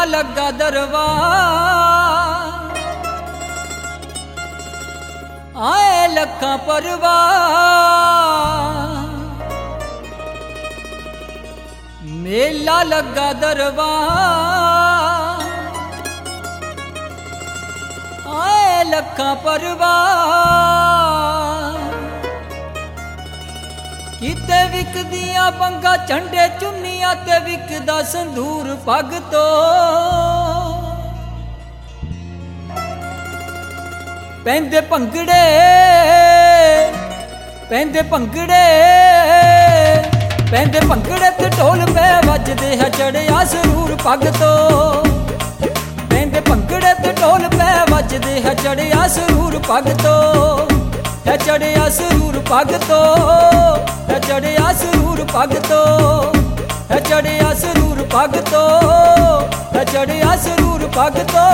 मेला लगा दरबार आए लखा परवार। मेला लगा दरबार आए लखा परवार। किते विकदियां बंगा झंडे चुन्नियां ते विकदा संदूर पग तो। पैंदे भंगड़े पैंदे भंगड़े पैंदे भंगड़े ते ढोल पे वजदे है चढ़िया सरूर पग तो। पैंदे भंगड़े ते ढोल पे वजदे है चढ़िया सरूर पग तो। है चढ़िया सरूर पग तो है चढ़िया सरूर पग तो है चढ़िया सरूर पग तो है चढ़िया सरूर पग तो।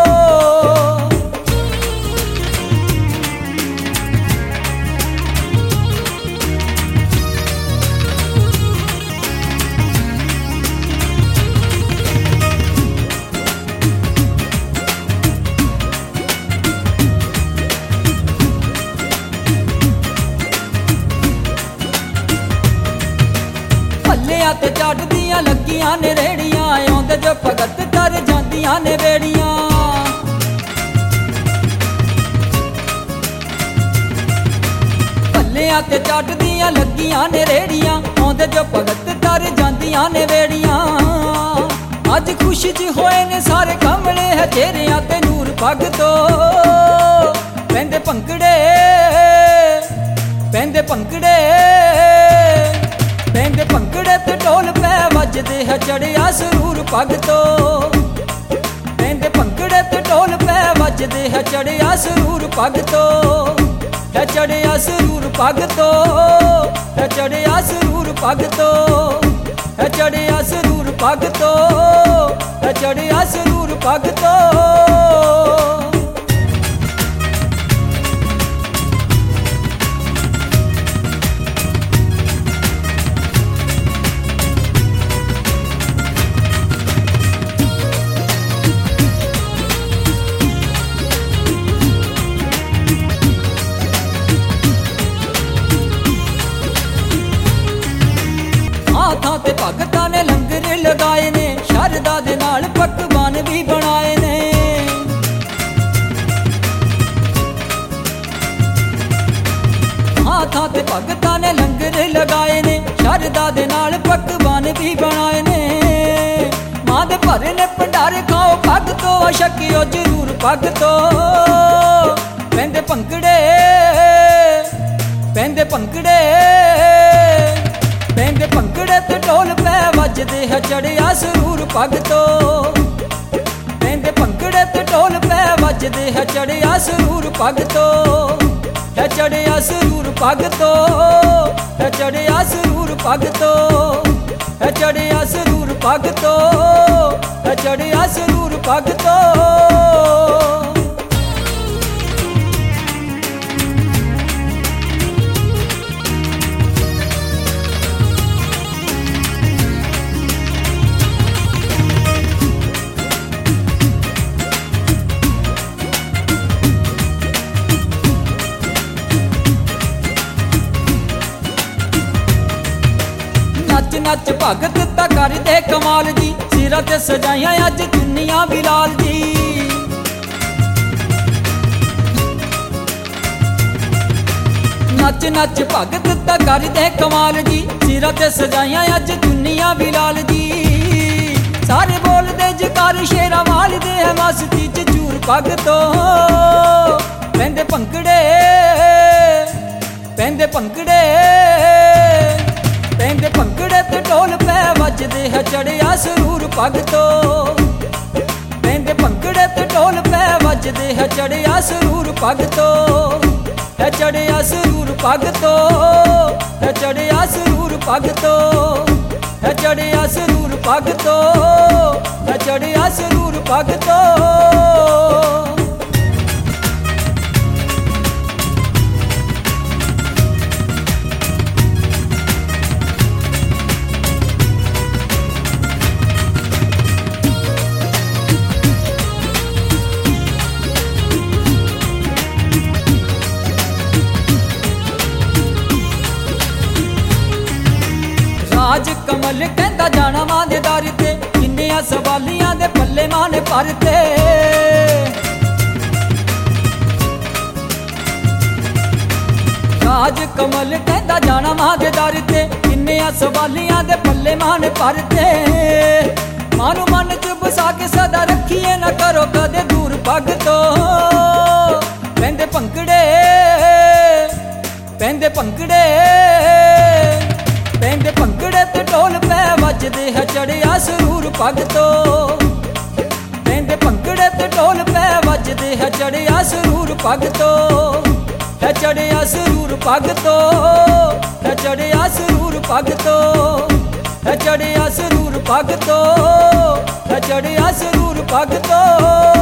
भल्लियां ते चढ़दियां लगियां ने रेड़ियां आउंदे जो भगत कर जांदियां ने बेड़ियां। भल्लियां ते चढ़दियां लगियां ने रेड़ियां आउंदे जो भगत कर जांदियां ने बेड़ियां। अज खुशी च होए ने सारे कमले है चेहरियां ते नूर पग तो। पैंदे भंगड़े पैंदे भंगड़े पैंदे भंगड़े ते ढोल पे वजदे है चढ़िया सरूर पग तो। पैंदे भंगड़े ते ढोल पे वजदे है चढ़िया सरूर पग तो। है चढ़िया सरूर पग तो है चढ़िया सरूर पग तो है चढ़िया सरूर पग तो है चढ़िया सरूर पग तो। हाथां ते भगतां ने लंगर लगाए ने शरदा दे नाल पकवान भी बनाए ने। हाथां ते भगतां ने लंगर लगाए ने शरदा दे नाल पकवान भी बनाए ने। मां दे भरे ने भंडारे खाओ पग तो अशकियो जरूर पग तो। पैंदे भंगड़े पैंदे भंगड़े पैंदे भंगड़े ते ढोल पे वजदे है चढ़िया सरूर पग तो। पैंदे भंगड़े ते ढोल पे वजदे है चढ़िया सरूर पग तो। है चढ़िया सरूर पग तो है चढ़िया सरूर पग तो है चढ़िया सरूर पग तो है चढ़िया सरूर पग तो। नच नच भगत ता कर दे कमाल जी सिरा ते सजाइयां अज चुन्नियां भी लाल जी। नच नच भगत ता कर दे कमाल जी सिरा ते सजाइयां अज चुन्नियां भी लाल जी। सारे बोलदे जकार शेरा वाल दे है मस्ती च चूर पग तो। पैंदे भंगड़े पैंदे भंगड़े पैंदे भंगड़े ते ढोल पे वजदे है चढ़िया सरूर पग तो। पैंदे भंगड़े ते ढोल पे वजदे है चढ़िया सरूर पग तो। है चढ़िया सरूर पग तो है चढ़िया सरूर पग तो है चढ़िया सरूर पग तो है चढ़िया सरूर पग तो। परते। राज कमल कहता जाना मां दे दर ते, किन्नियां सवालियां दे पल्ले मान परते। मानू मन च बसा के सदा रखिए, न करो कदे दूर भगतो। पैंदे भंगड़े पैंदे भंगड़े पैंदे भंगड़े ते ढोल पै वजदे है चढ़िया सरूर भगतो। पैंदे भंगड़े ते ढोल पै वजदे है चढ़िया सरूर भगतो। है चढ़िया सरूर भगतो, है चढ़िया सरूर भगतो, है चढ़िया सरूर भगतो, है चढ़िया सरूर भगतो।